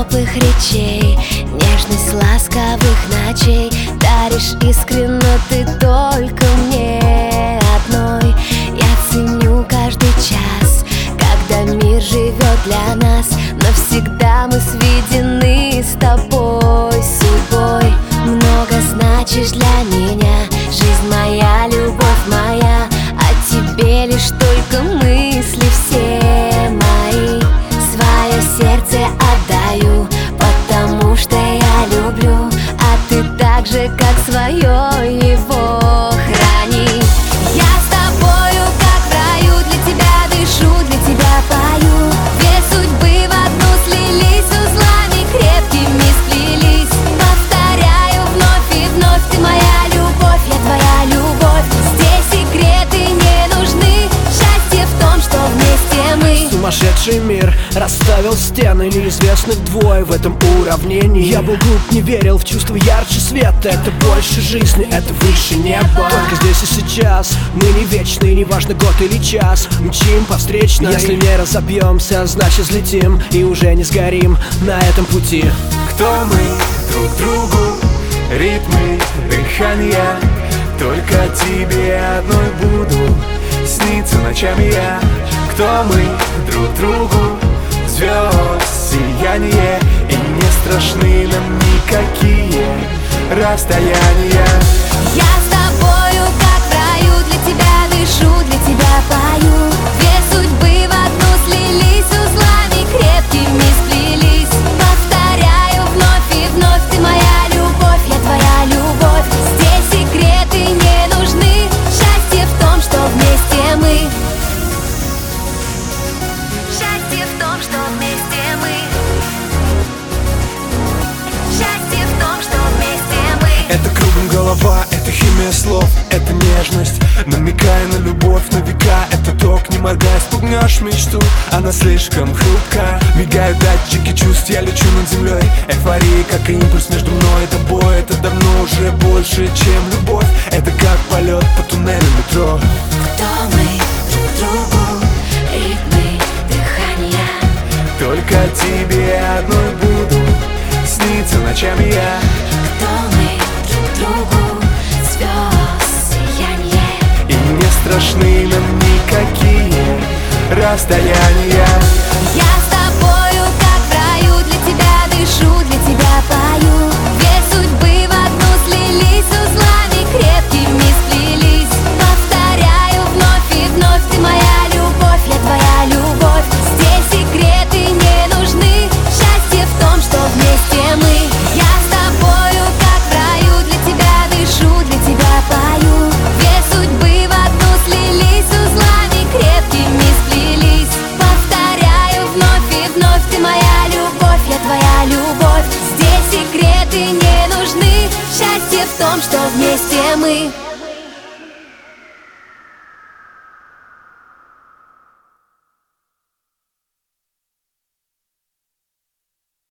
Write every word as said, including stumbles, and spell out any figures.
теплых речей, нежность ласковых ночей. Даришь искренно ты только мне одной. Я ценю каждый час, когда мир живет для нас. Навсегда мы сведены с тобой судьбой. Много значишь для меня, жизнь моя, любовь моя. О тебе лишь только мысли все мои. Свое сердце отдаю, потому что я люблю, а ты так же, как свое, его храни. Я с тобою, как в раю, для тебя дышу, для тебя пою. Две судьбы в одну слились, узлами крепкими сплелись. Повторяю вновь и вновь, ты моя любовь, я твоя любовь. Здесь секреты не нужны, счастье в том, что вместе мы. Сумасшедший мир расставил стены, неизвестных двое в этом уравнении. Я был глуп, не верил в чувство ярче света. Это больше жизни, это выше неба. Только здесь и сейчас, мы не вечны, неважно год или час. Мчим по встречной, если не разобьемся, значит взлетим и уже не сгорим на этом пути. Кто мы друг другу, ритмы дыхания. Только тебе одной буду сниться ночами я. Кто мы друг другу, звезд сияние. И не страшны нам никакие расстояния. Я с тобою, как в раю, для тебя дышу, для тебя пою. Две судьбы в одну слились, узлами крепкими сплелись. Повторяю вновь и вновь, ты моя любовь, я твоя любовь. Здесь секреты не нужны, счастье в том, что вместе мы. Счастье в том, что вместе мы. Счастье в том, что вместе мы. Это кругом голова, это химия слов, это нежность, намекая на любовь на века. Это ток, не моргая, спугнешь мечту, она слишком хрупка. Мигают датчики чувств, я лечу над землей. Эйфория, как импульс между мной и тобой. Это давно уже больше, чем любовь. Это как полет по туннелю метро. Кто мы друг другу, ритмы дыхания. Только тебе одной буду сниться ночами я. Кто мы друг другу, звезд сияние. И не страшны нам никакие расстояния. Я с тобою, как в раю, для тебя дышу, для тебя пою. Две судьбы в одну слились, узлами крепкими сплелись. Повторяю вновь и вновь, ты моя любовь, я твоя любовь. Здесь секреты не нужны, счастье в том, что вместе мы. Я с тобою, как в раю, для тебя дышу, для тебя пою. Две судьбы в одну слились, узлами крепкими сплелись. Повторяю вновь и вновь, ты моя любовь, я твоя любовь. Здесь секреты не нужны, счастье в том, что вместе мы.